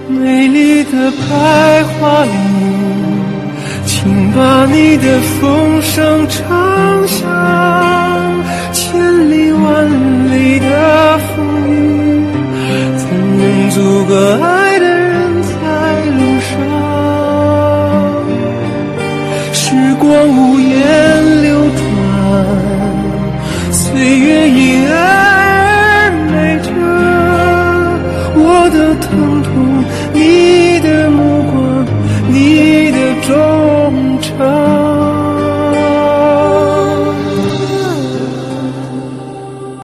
美丽的白桦林，请把你的风声唱响，千里万里的风雨，怎能阻隔爱的人在路上？时光无言流转，岁月因爱